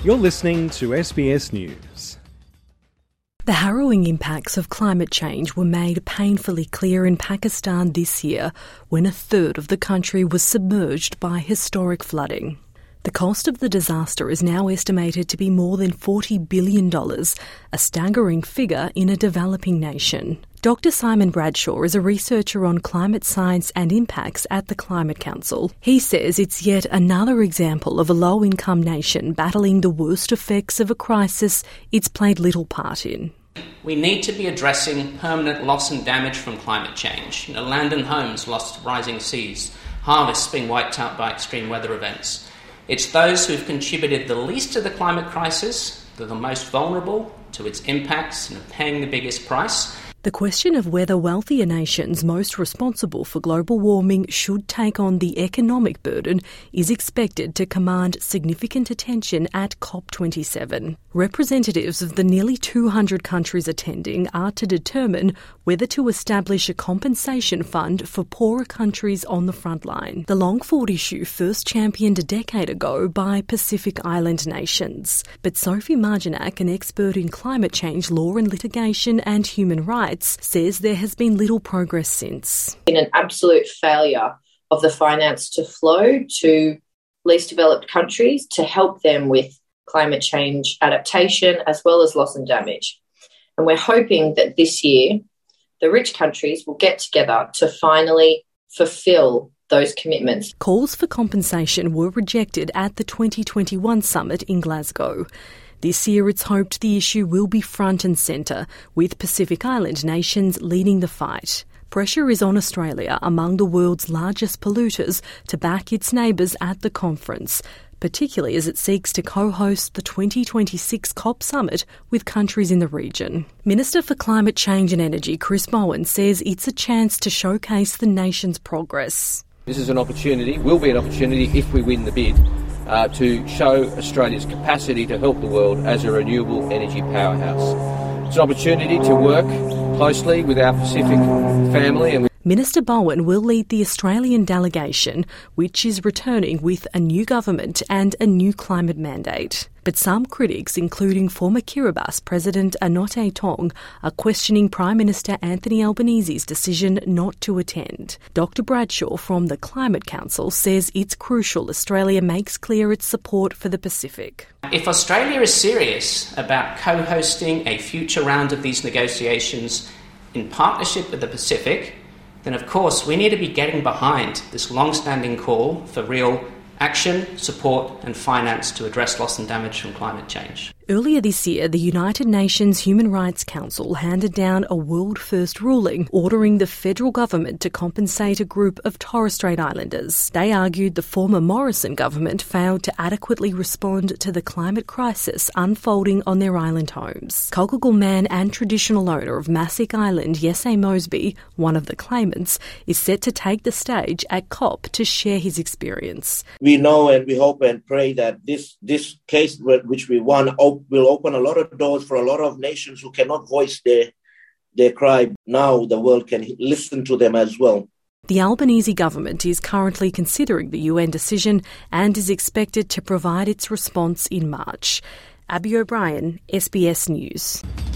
You're listening to SBS News. The harrowing impacts of climate change were made painfully clear in Pakistan this year when a third of the country was submerged by historic flooding. The cost of the disaster is now estimated to be more than $40 billion, a staggering figure in a developing nation. Dr. Simon Bradshaw is a researcher on climate science and impacts at the Climate Council. He says it's yet another example of a low-income nation battling the worst effects of a crisis it's played little part in. We need to be addressing permanent loss and damage from climate change. Land and homes lost to rising seas, harvests being wiped out by extreme weather events. It's those who've contributed the least to the climate crisis that are the most vulnerable to its impacts and are paying the biggest price. The question of whether wealthier nations most responsible for global warming should take on the economic burden is expected to command significant attention at COP27. Representatives of the nearly 200 countries attending are to determine whether to establish a compensation fund for poorer countries on the front line. The long-fought issue first championed a decade ago by Pacific Island nations. But Sophie Marjanac, an expert in climate change law and litigation and human rights, says there has been little progress since. In an absolute failure of the finance to flow to least developed countries to help them with climate change adaptation as well as loss and damage. And we're hoping that this year the rich countries will get together to finally fulfil those commitments. Calls for compensation were rejected at the 2021 summit in Glasgow. This year it's hoped the issue will be front and centre, with Pacific Island nations leading the fight. Pressure is on Australia, among the world's largest polluters, to back its neighbours at the conference, particularly as it seeks to co-host the 2026 COP summit with countries in the region. Minister for Climate Change and Energy Chris Bowen says it's a chance to showcase the nation's progress. This is an opportunity, will be an opportunity if we win the bid, to show Australia's capacity to help the world as a renewable energy powerhouse. It's an opportunity to work closely with our Pacific family. And Minister Bowen will lead the Australian delegation, which is returning with a new government and a new climate mandate. But some critics, including former Kiribati President Anote Tong, are questioning Prime Minister Anthony Albanese's decision not to attend. Dr. Bradshaw from the Climate Council says it's crucial Australia makes clear its support for the Pacific. If Australia is serious about co-hosting a future round of these negotiations in partnership with the Pacific, then of course we need to be getting behind this long-standing call for real action, support and finance to address loss and damage from climate change. Earlier this year, the United Nations Human Rights Council handed down a world-first ruling ordering the federal government to compensate a group of Torres Strait Islanders. They argued the former Morrison government failed to adequately respond to the climate crisis unfolding on their island homes. Kalgoorlie man and traditional owner of Massic Island, Yese Mosby, one of the claimants, is set to take the stage at COP to share his experience. We know and we hope and pray that this case which we won will open a lot of doors for a lot of nations who cannot voice their cry. Now the world can listen to them as well. The Albanese government is currently considering the UN decision and is expected to provide its response in March. Abby O'Brien, SBS News.